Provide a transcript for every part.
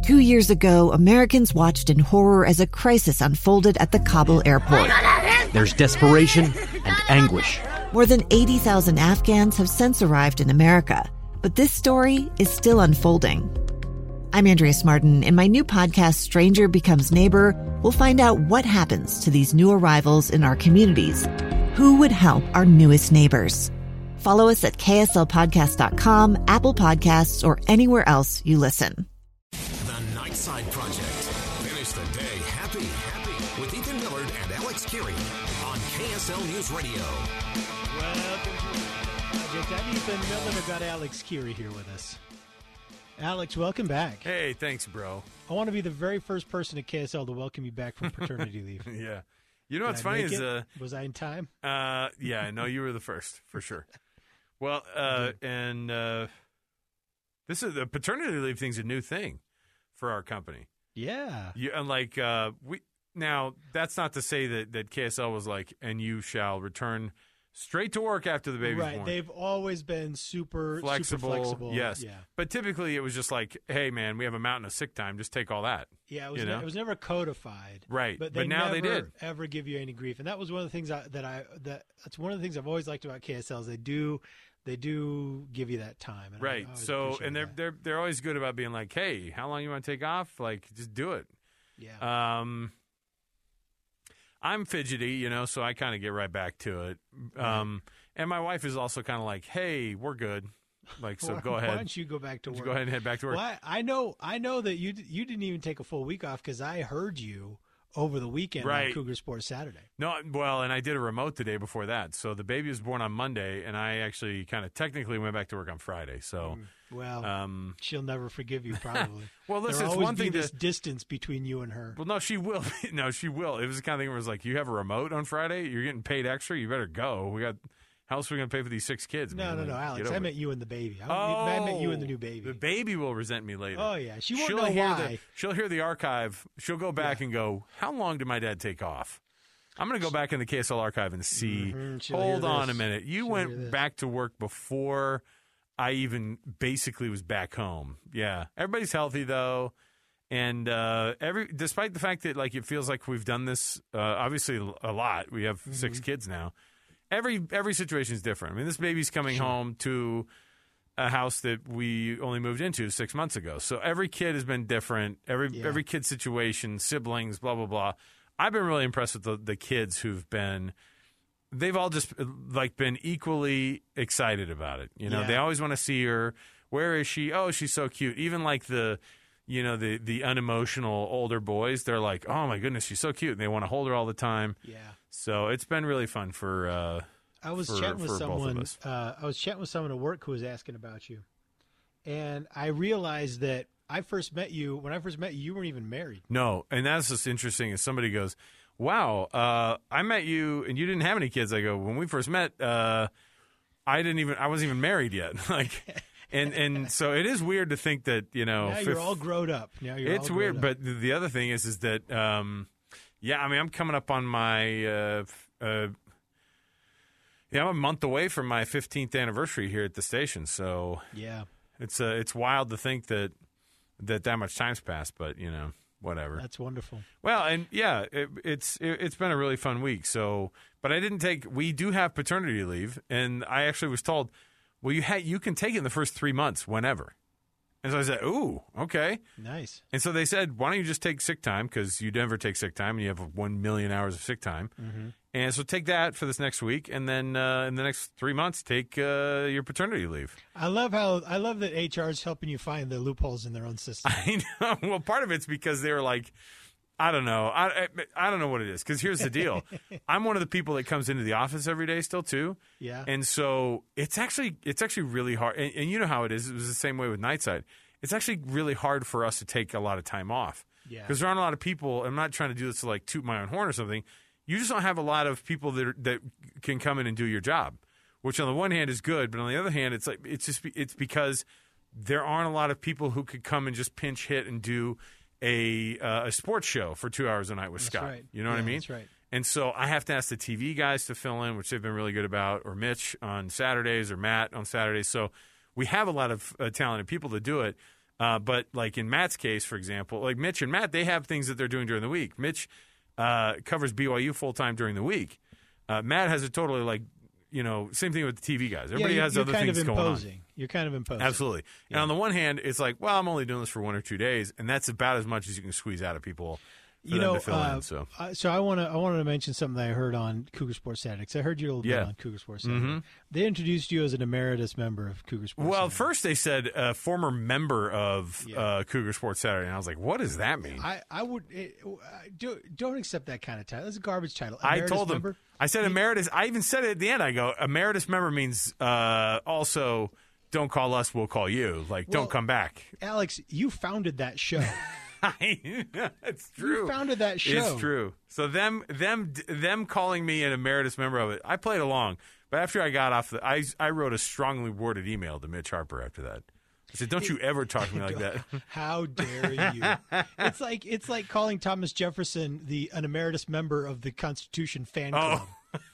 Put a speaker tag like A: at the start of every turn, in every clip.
A: 2 years ago, Americans watched in horror as a crisis unfolded at the Kabul airport.
B: There's desperation and anguish.
A: More than 80,000 Afghans have since arrived in America, but this story is still unfolding. I'm Andrea Martin. In my new podcast, Stranger Becomes Neighbor, we'll find out what happens to these new arrivals in our communities. Who would help our newest neighbors? Follow us at kslpodcast.com, Apple Podcasts, or anywhere else you listen.
C: The Nightside Project. Finish the day happy with Ethan Millard and Alex Kirry on KSL News Radio.
D: Welcome to the Project. I'm Ethan Millard. I've got Alex Kirry here with us. Alex, welcome back.
E: Hey, thanks, bro.
D: I want to be the very first person at KSL to welcome you back from paternity leave.
E: Yeah. You know what's funny is...
D: was I in time?
E: Yeah, no, you were the first, for sure. Well, this is the paternity leave thing's a new thing for our company.
D: Yeah.
E: Now, that's not to say that KSL was like, and you shall return straight to work after the baby's born.
D: Right. They've always been super flexible.
E: Yes.
D: Yeah.
E: But typically it was just like, hey, man, we have a mountain of sick time. Just take all that.
D: Yeah, it was never codified.
E: Right.
D: But
E: now they did.
D: Ever give you any grief. And that was one of the things that's one of the things I've always liked about KSL is they do give you that time. And
E: right. So, and they're always good about being like, hey, how long you want to take off? Like, just do it.
D: Yeah.
E: I'm fidgety, so I kind of get right back to it.
D: Right.
E: And my wife is also kind of like, hey, we're good. Like, so go ahead.
D: Why don't you go back to work?
E: Go ahead and head back to work.
D: Well, I know that you didn't even take a full week off because I heard you over the weekend on Cougar Sports Saturday. No,
E: well, and I did a remote the day before that. So the baby was born on Monday, and I actually kind of technically went back to work on Friday. So,
D: she'll never forgive you, probably.
E: Well, listen,
D: there'll
E: it's one thing.
D: This distance between you and her.
E: Well, no, she will. No, she will. It was the kind of thing where it was like, you have a remote on Friday, you're getting paid extra, you better go. How else are we going to pay for these 6 kids?
D: No, Alex. I meant you and the baby. I meant you and the new baby.
E: The baby will resent me later.
D: Oh, yeah. She'll know why.
E: She'll hear the archive. She'll go back and go, how long did my dad take off? I'm going to go back in the KSL archive and see. Hold on a minute. You went back to work before I even basically was back home. Yeah. Everybody's healthy, though. And despite the fact that it feels like we've done this, obviously a lot. We have 6 kids now. Every situation is different. I mean, this baby's coming home to a house that we only moved into 6 months ago. So every kid has been different. Every kid's situation, siblings, blah, blah, blah. I've been really impressed with the kids who've been – they've all just been equally excited about it. They always want to see her. Where is she? Oh, she's so cute. Even the unemotional older boys, they're like, oh, my goodness, she's so cute. And they want to hold her all the time. Yeah. So it's been really fun for
D: I was chatting with someone. I was chatting with someone at work who was asking about you, and I realized that when I first met you, you weren't even married.
E: No, and that's just interesting. As somebody goes, "Wow, I met you, and you didn't have any kids." I go, "When we first met, I wasn't even married yet." And so it is weird to think that
D: now you're all grown up.
E: It's weird, but the other thing is that. I'm coming up on my I'm a month away from my 15th anniversary here at the station. So it's wild to think that much time's passed, but whatever.
D: That's wonderful.
E: Well, and it's been a really fun week. So, but we do have paternity leave, and I actually was told, well, you can take it in the first 3 months whenever. And so I said, ooh, okay.
D: Nice.
E: And so they said, why don't you just take sick time, because you never take sick time, and you have 1 million hours of sick time. Mm-hmm. And so take that for this next week, and then in the next 3 months, take your paternity leave.
D: I love that HR is helping you find the loopholes in their own system.
E: I know. Well, part of it's because they were like, I don't know. I don't know what it is, because here's the deal. I'm one of the people that comes into the office every day still, too.
D: Yeah.
E: And so it's actually really hard. And you know how it is. It was the same way with Nightside. It's actually really hard for us to take a lot of time off.
D: Yeah.
E: Because there aren't a lot of people. I'm not trying to do this to toot my own horn or something. You just don't have a lot of people that can come in and do your job, which on the one hand is good, but on the other hand, it's because there aren't a lot of people who could come and just pinch hit and do a sports show for 2 hours a night with Scott.
D: Right.
E: You know what I mean?
D: That's right.
E: And so I have to ask the TV guys to fill in, which they've been really good about, or Mitch on Saturdays, or Matt on Saturdays. So we have a lot of talented people to do it. But like in Matt's case, for example, like Mitch and Matt, they have things that they're doing during the week. Mitch covers BYU full time during the week. Matt has a totally like, same thing with the TV guys. Everybody has other things going on.
D: You're kind of imposing.
E: Absolutely. Yeah. And on the one hand, it's like, well, I'm only doing this for 1 or 2 days, and that's about as much as you can squeeze out of people. So
D: I wanted to mention something that I heard on Cougar Sports Saturday, because I heard you a little bit on Cougar Sports Saturday. Mm-hmm. They introduced you as an emeritus member of Cougar Sports Saturday.
E: Well, first they said former member of Cougar Sports Saturday, and I was like, what does that mean?
D: I would don't accept that kind of title. That's a garbage title.
E: Emeritus I told them. I said emeritus. I even said it at the end. I go, emeritus member means also don't call us, we'll call you. Like, don't come back.
D: Alex, you founded that show.
E: It's true.
D: You founded that show.
E: It's true. So them calling me an emeritus member of it, I played along. But after I got off I wrote a strongly worded email to Mitch Harper after that. I said, "Don't you ever talk to me like that."
D: How dare you? It's like calling Thomas Jefferson an emeritus member of the Constitution fan club.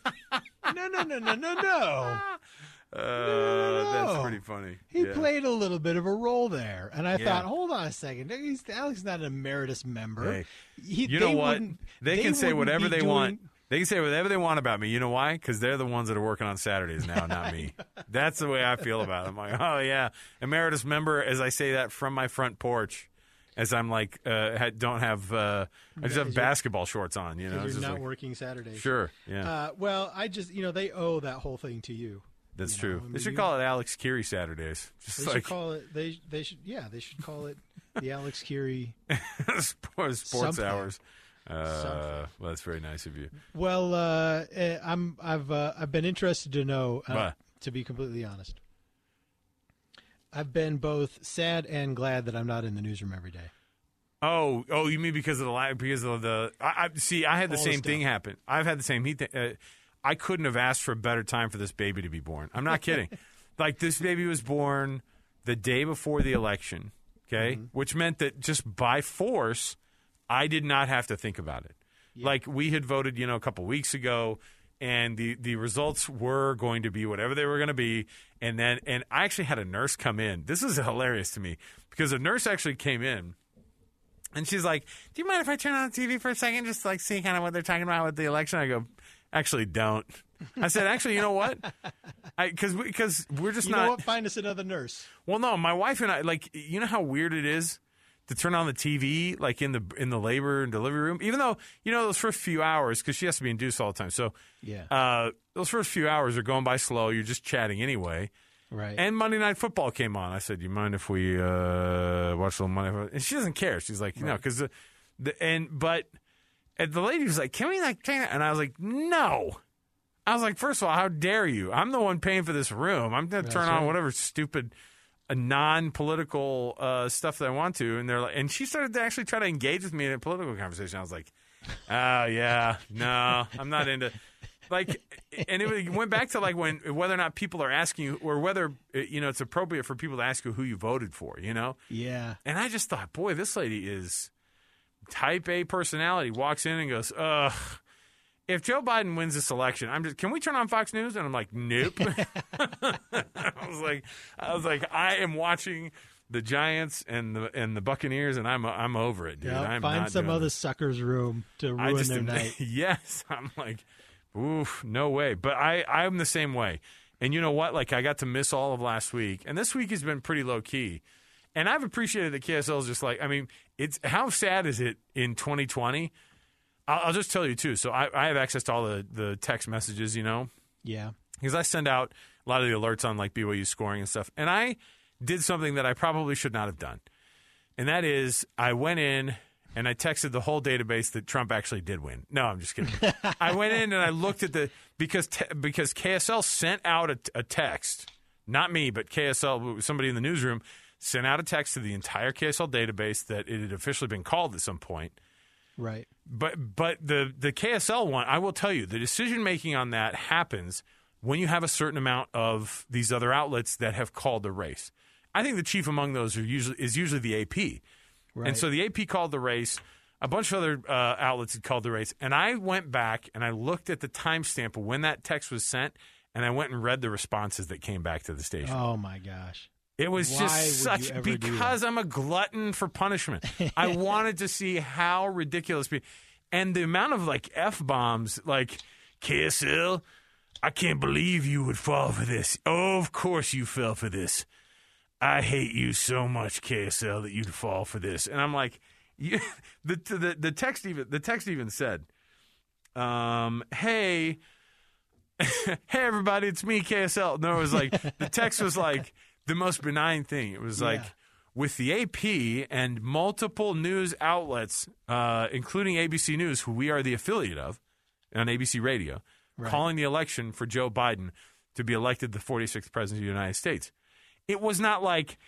D: No.
E: That's pretty funny.
D: He played a little bit of a role there, and I thought, hold on a second, Alex is not an emeritus member.
E: Hey, you know what? They can say whatever they want. They can say whatever they want about me. You know why? Because they're the ones that are working on Saturdays now, not me. That's the way I feel about it. I'm like, oh yeah, emeritus member. As I say that from my front porch, as I'm like, I just have basketball shorts on.
D: Because you're not working Saturdays.
E: Sure. Yeah.
D: Well, I just they owe that whole thing to you.
E: That's true. They should call it Alex Keary Saturdays.
D: Should call it. They should call it the Alex Keary
E: Sports Hours. Well, that's very nice of you.
D: Well, I've been interested to know. To be completely honest, I've been both sad and glad that I'm not in the newsroom every day.
E: Oh, you mean because of the I had the same thing happen. I've had the same thing. I couldn't have asked for a better time for this baby to be born. I'm not kidding. Like, this baby was born the day before the election, okay? Which meant that just by force, I did not have to think about it. Yeah. Like, we had voted, a couple weeks ago, and the results were going to be whatever they were going to be. And I actually had a nurse come in. This is hilarious to me, because a nurse actually came in, and she's like, do you mind if I turn on the TV for a second, just like see kind of what they're talking about with the election? I go, actually, don't. I said, actually, you know what? Because we're just not.
D: You know what? Find us another nurse.
E: Well, no, my wife and I, like, you know how weird it is to turn on the TV, like in the labor and delivery room, even though those first few hours, because she has to be induced all the time. So those first few hours are going by slow. You're just chatting anyway.
D: Right.
E: And Monday Night Football came on. I said, you mind if we watch a little Monday Night Football? And she doesn't care. She's like, because and the lady was like, can we like change that? And I was like, no. I was like, first of all, how dare you? I'm the one paying for this room. I'm going to turn on whatever stupid non-political stuff that I want to. And they're like, and she started to actually try to engage with me in a political conversation. I was like, oh yeah, no, I'm not into like. And it went back to like whether or not people are asking you, or whether it's appropriate for people to ask you who you voted for.
D: Yeah.
E: And I just thought, boy, this lady is type A personality. Walks in and goes, ugh. If Joe Biden wins this election, can we turn on Fox News? And I'm like, nope. I was like, I am watching the Giants and the Buccaneers, and I'm over it, dude.
D: Yeah, find some other sucker's room to ruin their night.
E: Yes, I'm like, oof, no way. But I'm the same way. And you know what? Like, I got to miss all of last week, and this week has been pretty low key. And I've appreciated that KSL is just like, I mean, it's how sad is it in 2020? I'll just tell you, too. So I have access to all the text messages,
D: Yeah.
E: Because I send out a lot of the alerts on, like, BYU scoring and stuff. And I did something that I probably should not have done. And that is I went in and I texted the whole database that Trump actually did win. No, I'm just kidding. I went in and I looked at because KSL sent out a text. Not me, but KSL, somebody in the newsroom, sent out a text to the entire KSL database that it had officially been called at some point.
D: Right.
E: But the KSL one, I will tell you, the decision-making on that happens when you have a certain amount of these other outlets that have called the race. I think the chief among those is usually the AP. Right. And so the AP called the race. A bunch of other outlets had called the race. And I went back and I looked at the timestamp of when that text was sent, and I went and read the responses that came back to the station.
D: Oh, my gosh.
E: It was
D: Why
E: just
D: would you
E: such,
D: ever do
E: because I'm a glutton for punishment. I wanted to see how ridiculous, and the amount of like F-bombs, like, KSL, I can't believe you would fall for this. Oh, of course you fell for this. I hate you so much, KSL, that you'd fall for this. And I'm like, the text even said, hey, hey everybody, it's me, KSL. No, it was like, the text was like the most benign thing. It was like, with the AP and multiple news outlets, including ABC News, who we are the affiliate of on ABC Radio, calling the election for Joe Biden to be elected the 46th president of the United States. It was not like,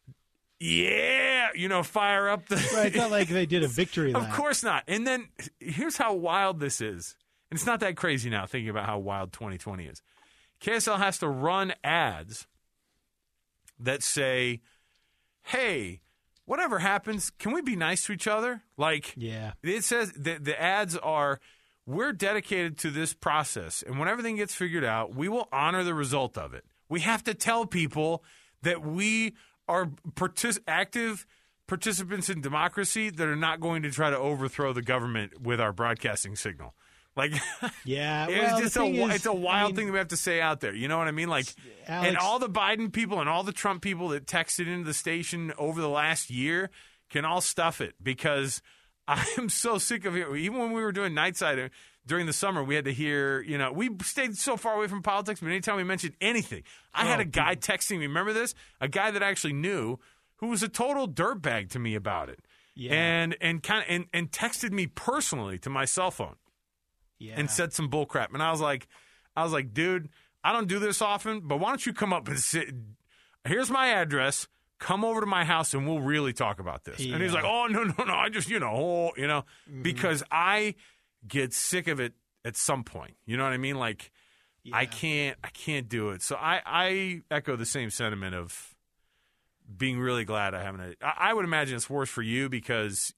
E: fire up the...
D: Right, it's not like they did a victory lap.
E: Of course not. And then here's how wild this is. And it's not that crazy now, thinking about how wild 2020 is. KSL has to run ads that say, hey, whatever happens, can we be nice to each other? Like, it says the ads are, we're dedicated to this process, and when everything gets figured out, we will honor the result of it. We have to tell people that we are active participants in democracy that are not going to try to overthrow the government with our broadcasting signal. Like, it's a wild thing that we have to say out there. You know what I mean? Like, Alex, and all the Biden people and all the Trump people that texted into the station over the last year can all stuff it, because I am so sick of it. Even when we were doing Nightside during the summer, we had to hear, we stayed so far away from politics, but anytime we mentioned anything, I had a guy texting me, remember this? A guy that I actually knew who was a total dirtbag to me about it. Yeah. And texted me personally to my cell phone. Yeah. And said some bull crap. And I was like, dude, I don't do this often, but why don't you come up and sit? Here's my address. Come over to my house and we'll really talk about this. Yeah. And he's like, oh, no. I just, because I get sick of it at some point. You know what I mean? Like, I can't do it. So I echo the same sentiment of being really glad I haven't. I would imagine it's worse for you because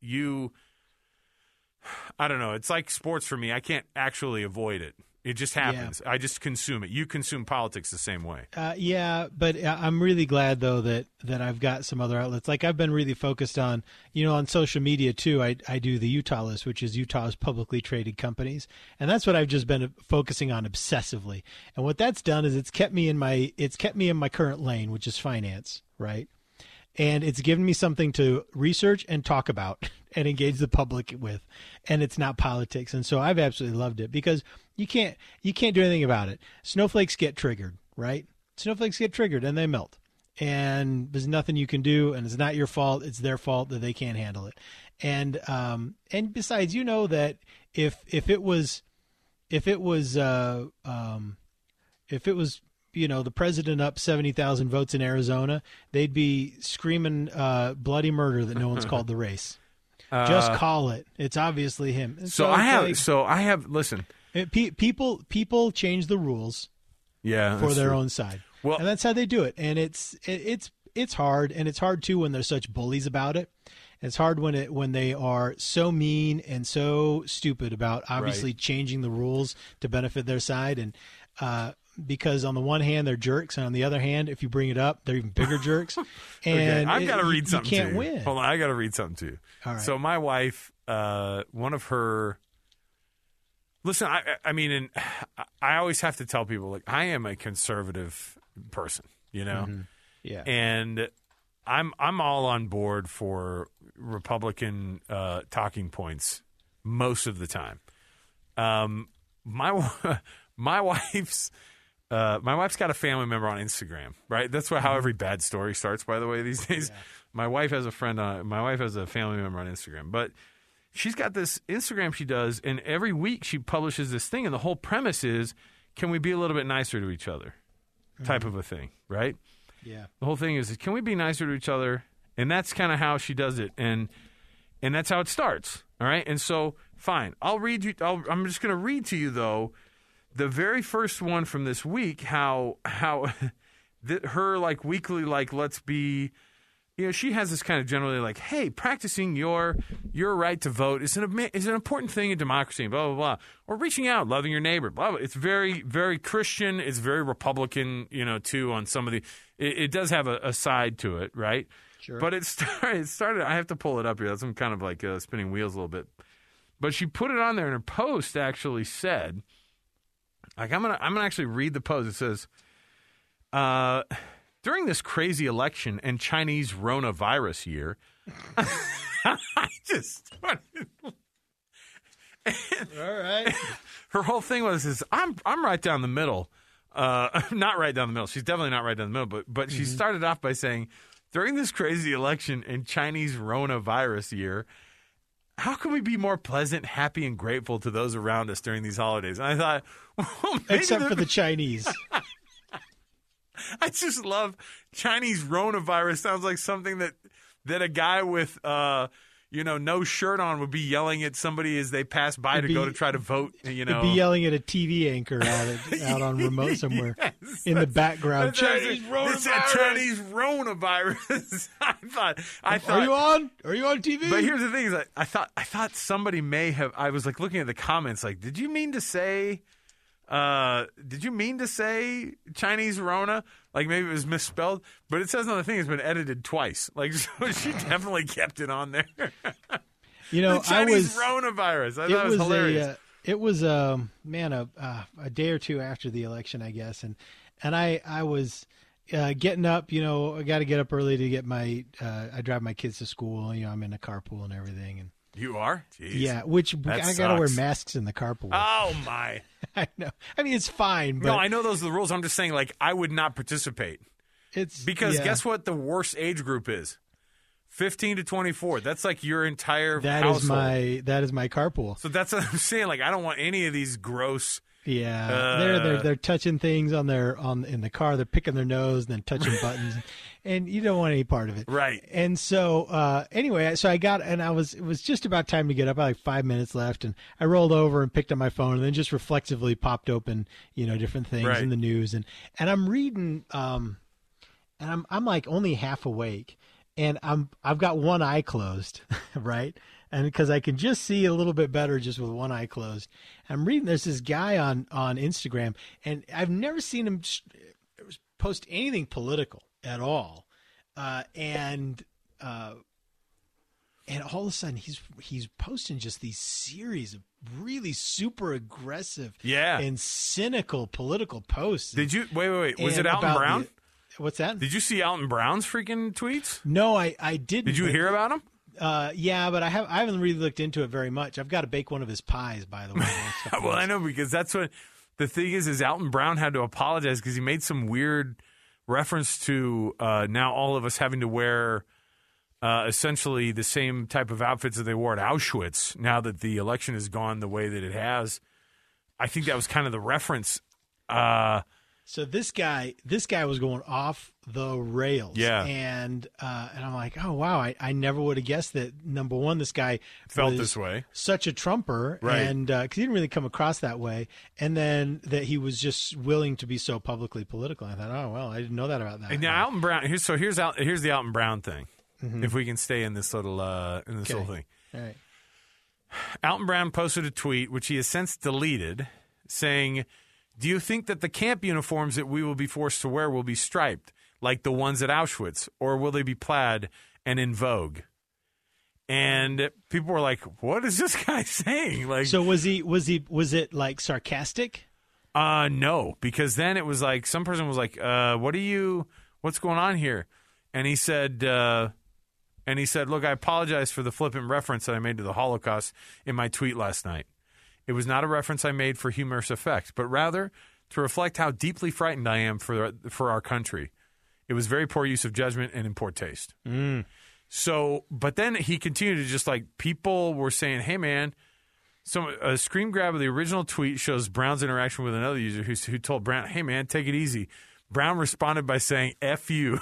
E: I don't know. It's like sports for me. I can't actually avoid it. It just happens. I just consume it. You consume politics the same way.
D: But I'm really glad, though, that I've got some other outlets. Like, I've been really focused on, on social media, too. I do the Utah List, which is Utah's publicly traded companies. And that's what I've just been focusing on obsessively. And what that's done is it's kept me in my current lane, which is finance, right? And it's given me something to research and talk about and engage the public with, and it's not politics. And so I've absolutely loved it because you can't do anything about it. Snowflakes get triggered, right? Snowflakes get triggered and they melt, and there's nothing you can do, and it's not your fault. It's their fault that they can't handle it. And besides, that if it was the president up 70,000 votes in Arizona, they'd be screaming bloody murder that no one's called the race. Just call it. It's obviously him.
E: Listen.
D: People change the rules for their own side. Well, and that's how they do it. And it's hard, and it's hard too when they're such bullies about it. It's hard when they are so mean and so stupid about obviously changing the rules to benefit their side, and because on the one hand they're jerks, and on the other hand, if you bring it up, they're even bigger jerks. And
E: I've got to read something
D: to you. You can't win.
E: Hold on, I got to read something to you.
D: All right.
E: So my wife, one of her. Listen, I mean, and I always have to tell people, like, I am a conservative person,
D: Mm-hmm. Yeah,
E: and I'm all on board for Republican talking points most of the time. My wife's got a family member on Instagram, right? That's how every bad story starts, by the way, these days. Yeah. My wife has a family member on Instagram, but she's got this Instagram she does, and every week she publishes this thing, and the whole premise is, can we be a little bit nicer to each other, type of a thing, right?
D: Yeah. The
E: whole thing is, can we be nicer to each other? And that's kind of how she does it, and that's how it starts, all right? And so, fine, I'll read you. I'm just going to read to you, though, the very first one from this week, how her, like, weekly, like, let's be, she has this kind of generally like, hey, practicing your right to vote is an important thing in democracy, blah, blah, blah. Or reaching out, loving your neighbor, blah, blah. It's very, very Christian. It's very Republican, too, on some of the – it does have a side to it, right?
D: Sure.
E: But it started – I have to pull it up here. That's I'm kind of like spinning wheels a little bit. But she put it on there, and her post actually said – like I'm gonna actually read the post. It says – during this crazy election and Chinese Rona-virus year, I just started.
D: All right.
E: Her whole thing was I'm right down the middle. Not right down the middle. She's definitely not right down the middle. But she started off by saying, during this crazy election and Chinese Rona-virus year, how can we be more pleasant, happy, and grateful to those around us during these holidays? And I thought, well,
D: except for the Chinese.
E: I just love Chinese Rona-virus. Sounds like something that a guy with no shirt on would be yelling at somebody as they pass by go to try to vote.
D: It'd be yelling at a TV anchor out on remote somewhere in the background. Chinese Rona-virus.
E: It's a Chinese Rona-virus. I thought.
D: Are you on? Are you on TV?
E: But here's the thing: is I thought somebody may have. I was like looking at the comments, like, did you mean to say? Chinese Rona? Like maybe it was misspelled, but it says on the thing it's been edited twice. Like so she definitely kept it on there. The Chinese Rona-virus. I thought it was hilarious.
D: It was a day or two after the election, I guess, and I was getting up. I got to get up early to get my. I drive my kids to school. I'm in a carpool and everything, and.
E: You are? Jeez.
D: Yeah, which I got to wear masks in the carpool.
E: Oh, my.
D: I know. I mean, it's fine. But
E: no, I know those are the rules. I'm just saying, like, I would not participate. Because guess what the worst age group is? 15 to 24. That's like your entire household.
D: That is my carpool.
E: So that's what I'm saying. Like, I don't want any of these gross...
D: Yeah, they're touching things in the car. They're picking their nose and then touching buttons, and you don't want any part of it,
E: right?
D: And so anyway, so I got and it was just about time to get up. I had like 5 minutes left, and I rolled over and picked up my phone, and then just reflexively popped open, different things in the news, and I'm reading, and I'm like only half awake, and I've got one eye closed, right. And because I can just see a little bit better just with one eye closed. I'm reading, there's this guy on Instagram, and I've never seen him post anything political at all. And all of a sudden he's posting just these series of really super aggressive and cynical political posts.
E: Did you wait? Was it Alton Brown?
D: What's that?
E: Did you see Alton Brown's freaking tweets?
D: No, I didn't.
E: Did you hear about him?
D: Yeah, but I haven't really looked into it very much. I've got to bake one of his pies, by the way.
E: Well, I know, because that's what the thing is Alton Brown had to apologize because he made some weird reference to now all of us having to wear essentially the same type of outfits that they wore at Auschwitz now that the election has gone the way that it has. I think that was kind of the reference.
D: So this guy was going off the rails.
E: Yeah.
D: And I'm like, oh, wow, I never would have guessed that, number one, this guy
E: felt this way.
D: Such a Trumper.
E: Right.
D: And because he didn't really come across that way. And then that he was just willing to be so publicly political. I thought, oh, well, I didn't know that about that.
E: And now Alton Brown, here's the Alton Brown thing. Mm-hmm. If we can stay in this little little thing.
D: All right.
E: Alton Brown posted a tweet, which he has since deleted, saying, do you think that the camp uniforms that we will be forced to wear will be striped like the ones at Auschwitz, or will they be plaid and in vogue? And people were like, what is this guy saying? Like,
D: so was it like sarcastic?
E: No, because then it was like some person was like, what's going on here? And he said, look, I apologize for the flippant reference that I made to the Holocaust in my tweet last night. It was not a reference I made for humorous effect, but rather to reflect how deeply frightened I am for our country. It was very poor use of judgment and in poor taste.
D: Mm.
E: So, but then he continued to just like, people were saying, hey, man, a screen grab of the original tweet shows Brown's interaction with another user who told Brown, hey, man, take it easy. Brown responded by saying, F you.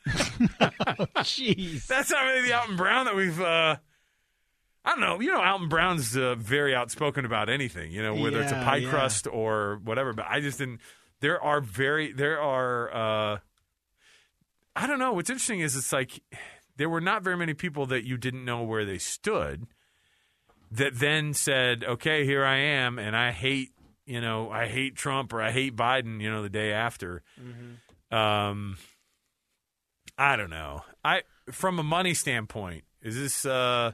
D: Jeez.
E: That's not really the Alton Brown that we've I don't know. Alton Brown's very outspoken about anything, whether it's a pie crust or whatever. But I just didn't. There are I don't know. What's interesting is it's like there were not very many people that you didn't know where they stood that then said, okay, here I am, and I hate Trump or I hate Biden, the day after. Mm-hmm. I don't know. From a money standpoint, is this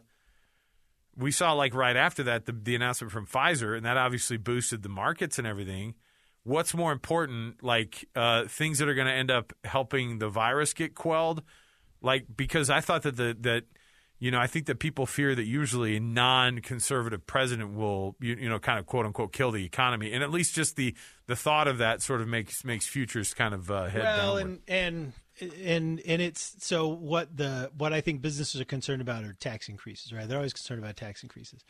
E: we saw like right after that the announcement from Pfizer, and that obviously boosted the markets and everything. What's more important, like things that are going to end up helping the virus get quelled? Like, because I thought that I think that people fear that usually a non-conservative president will, kind of quote unquote kill the economy, and at least just the thought of that sort of makes futures kind of head downward.
D: And it's so what I think businesses are concerned about are tax increases, right? They're always concerned about tax increases,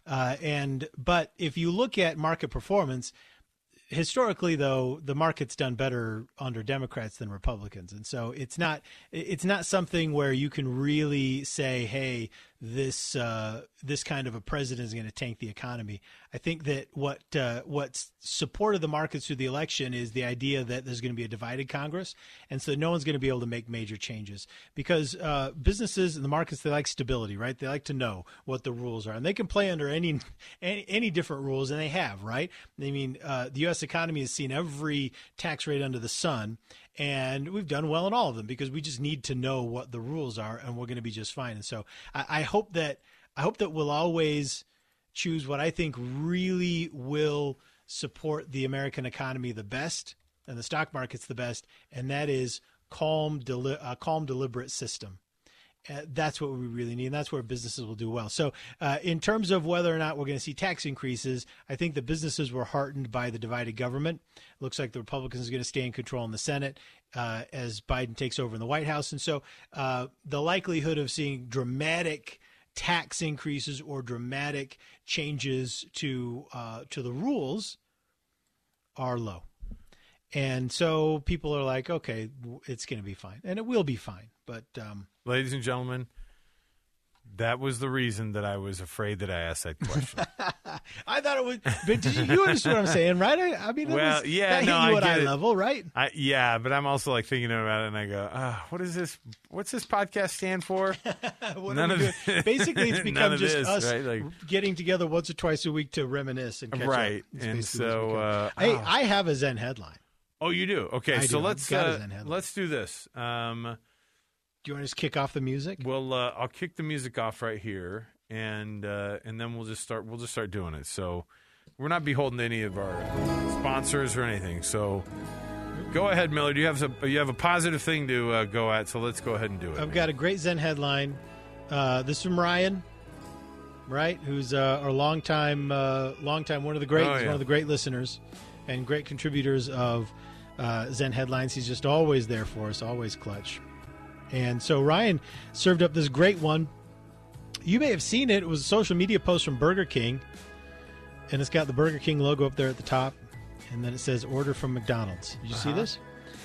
D: but if you look at market performance. Historically, though, the market's done better under Democrats than Republicans, and so it's not something where you can really say, "Hey, this kind of a president is going to tank the economy." I think that what supported the markets through the election is the idea that there's going to be a divided Congress, and so no one's going to be able to make major changes because businesses and the markets, they like stability, right? They like to know what the rules are, and they can play under any different rules, and they have, right? I mean, the U.S. economy has seen every tax rate under the sun, and we've done well in all of them because we just need to know what the rules are, and we're going to be just fine. And so I hope that we'll always choose what I think really will support the American economy the best and the stock markets the best, and that is calm, deliberate system. That's what we really need, and that's where businesses will do well. So in terms of whether or not we're going to see tax increases, I think the businesses were heartened by the divided government. It looks like the Republicans are going to stay in control in the Senate as Biden takes over in the White House. And so the likelihood of seeing dramatic tax increases or dramatic changes to the rules are low. And so people are like, okay, it's going to be fine. And it will be fine. But
E: ladies and gentlemen, that was the reason that I was afraid that I asked that question.
D: I thought it was, but you understand what I'm saying, right? I mean,
E: well,
D: hit you at eye level, right?
E: Yeah, but I'm also like thinking about it, and I go, what is this? What's this podcast stand for?
D: Basically, it's become just
E: this,
D: us
E: right? Like,
D: getting together once or twice a week to reminisce and catch up.
E: Right, and so
D: I have a Zen headline.
E: Oh, you do? Okay, so let's do this.
D: Do you want to just kick off the music?
E: Well, I'll kick the music off right here, and then we'll just start doing it. So we're not beholden to any of our sponsors or anything. So go ahead, Miller. You have a positive thing to go at, so let's go ahead and do it.
D: I've got a great Zen headline. This is from Ryan, right? Who's our longtime one of the great one of the great listeners and great contributors of Zen headlines. He's just always there for us, always clutch. And so Ryan served up this great one. You may have seen it. It was a social media post from Burger King, and it's got the Burger King logo up there at the top, and then it says "Order from McDonald's." Did you see this?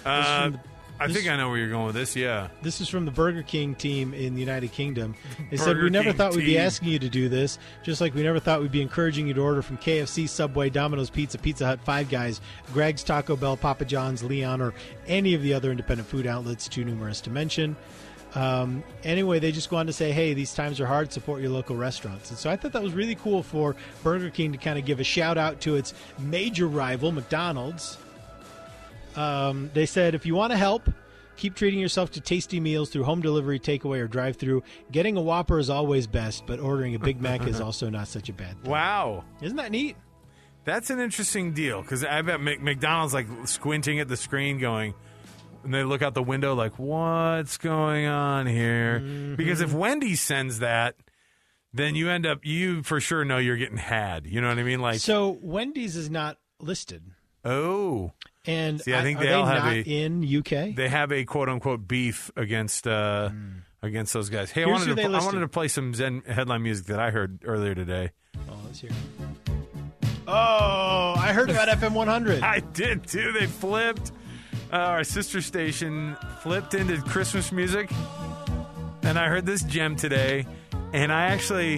E: I think I know where you're going with this, yeah.
D: This is from the Burger King team in the United Kingdom. They said, "We never thought we'd be asking you to do this, just like we never thought we'd be encouraging you to order from KFC, Subway, Domino's Pizza, Pizza Hut, Five Guys, Greg's, Taco Bell, Papa John's, Leon, or any of the other independent food outlets, too numerous to mention." Anyway, they just go on to say, hey, these times are hard, support your local restaurants. And so I thought that was really cool for Burger King to kind of give a shout-out to its major rival, McDonald's. They said, if you want to help, keep treating yourself to tasty meals through home delivery, takeaway, or drive-thru. Getting a Whopper is always best, but ordering a Big Mac is also not such a bad thing.
E: Wow.
D: Isn't that neat?
E: That's an interesting deal, because I bet McDonald's like squinting at the screen going, and they look out the window like, what's going on here? Mm-hmm. Because if Wendy's sends that, then you for sure know you're getting had. You know what I mean? Like, so
D: Wendy's is not listed.
E: Oh.
D: And
E: see, I think
D: are they
E: have
D: not in UK?
E: They have a quote-unquote beef against those guys. Hey, I wanted to play some Zen headline music that I heard earlier today.
D: Oh, let's hear it. Oh, I heard about FM 100.
E: I did, too. They flipped. Our sister station flipped into Christmas music, and I heard this gem today, and I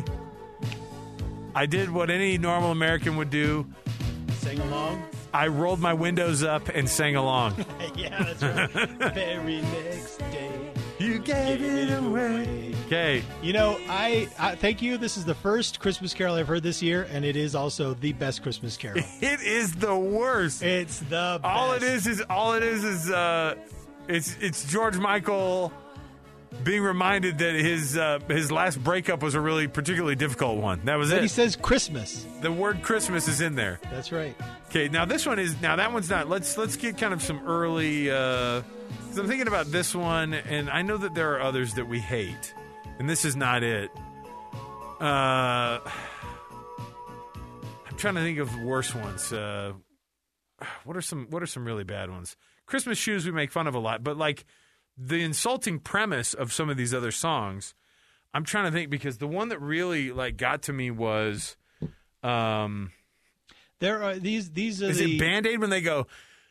E: did what any normal American would do.
D: Sing along?
E: I rolled my windows up and sang along.
D: Yeah, that's right. Very next day.
E: You gave it away. Okay.
D: You know, I thank you. This is the first Christmas Carol I've heard this year, and it is also the best Christmas Carol.
E: It is the worst.
D: It's the best.
E: All it is it's George Michael being reminded that his last breakup was a really particularly difficult one. That was it.
D: He says Christmas.
E: The word Christmas is in there.
D: That's right.
E: Okay, now that one's not. Let's get kind of some early. 'Cause I'm thinking about this one, and I know that there are others that we hate, and this is not it. I'm trying to think of worse ones. What are some really bad ones? Christmas Shoes we make fun of a lot, but like the insulting premise of some of these other songs, I'm trying to think, because the one that really like got to me was
D: there are these are
E: is it Band-Aid when they go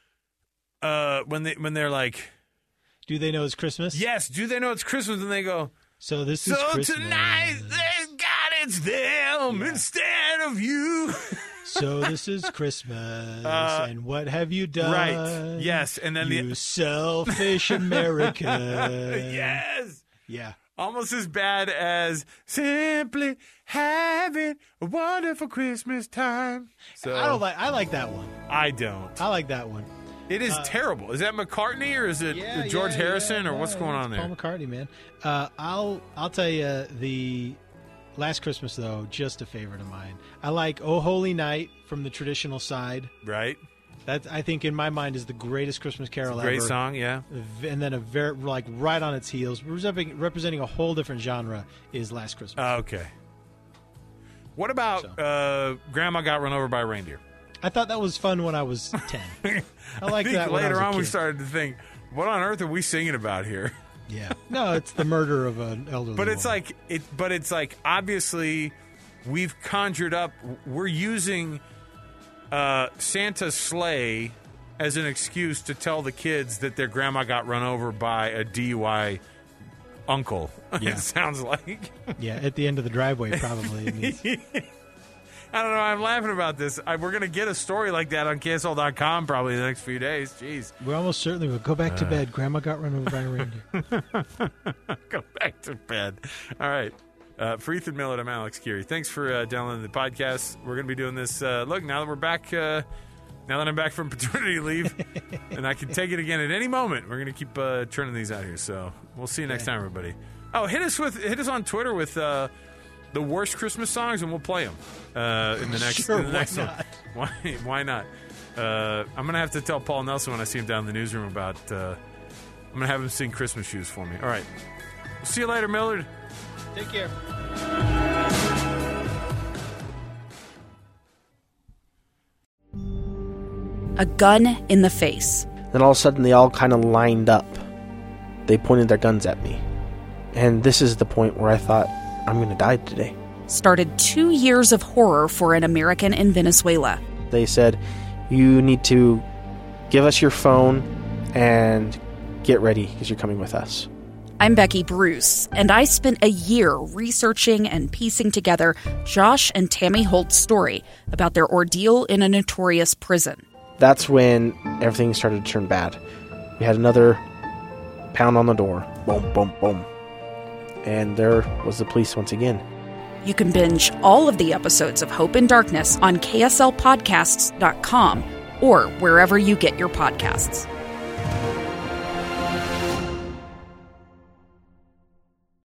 E: when they're like,
D: do they know it's Christmas?
E: Yes, do they know it's Christmas? And they go,
D: so this is Christmas.
E: So tonight, thank God it's them instead of you.
D: So this is Christmas, and what have you done?
E: Right, yes. And then
D: you selfish America.
E: Yes.
D: Yeah.
E: Almost as bad as simply having a wonderful Christmas time. So
D: I like that one.
E: I don't.
D: I like that one.
E: It is terrible. Is that McCartney or is it George Harrison or what's going on there?
D: Paul McCartney, man. I'll tell you, the Last Christmas, though, just a favorite of mine. I like "Oh Holy Night" from the traditional side.
E: Right.
D: That, I think, in my mind, is the greatest Christmas carol ever.
E: Great song, yeah.
D: And then right on its heels, representing a whole different genre, is "Last Christmas."
E: Okay. What about "Grandma Got Run Over by a Reindeer"?
D: I thought that was fun when I was 10. I like that.
E: Later on,
D: we
E: started to think, what on earth are we singing about here?
D: Yeah. No, it's the murder of an elderly
E: But it's
D: woman.
E: like obviously we've conjured up, we're using Santa's sleigh as an excuse to tell the kids that their grandma got run over by a DUI uncle.
D: Yeah.
E: It sounds like.
D: Yeah, at the end of the driveway, probably.
E: I don't know. I'm laughing about this. We're going to get a story like that on KSL.com probably the next few days. Jeez.
D: We almost certainly will. Go back to bed. Grandma got run over by a reindeer.
E: Go back to bed. All right. For Ethan Millett, I'm Alex Curie. Thanks for downloading the podcast. We're going to be doing this. Look, now that we're back, now that I'm back from paternity leave, and I can take it again at any moment, we're going to keep churning these out here. So we'll see you next time, everybody. Oh, hit us on Twitter with the worst Christmas songs, and we'll play them in the next.
D: Sure,
E: in the next
D: why
E: one. Why not? I'm gonna have to tell Paul Nelson when I see him down in the newsroom about. I'm gonna have him sing Christmas Shoes for me. All right. We'll see you later, Millard.
D: Take care.
F: A gun in the face.
G: Then all of a sudden they all kind of lined up. They pointed their guns at me. And this is the point where I thought, I'm going to die today.
F: Started 2 years of horror for an American in Venezuela.
G: They said, you need to give us your phone and get ready because you're coming with us.
F: I'm Becky Bruce, and I spent a year researching and piecing together Josh and Tammy Holt's story about their ordeal in a notorious prison.
G: That's when everything started to turn bad. We had another pound on the door. Boom, boom, boom. And there was the police once again.
F: You can binge all of the episodes of Hope in Darkness on KSLPodcasts.com or wherever you get your podcasts.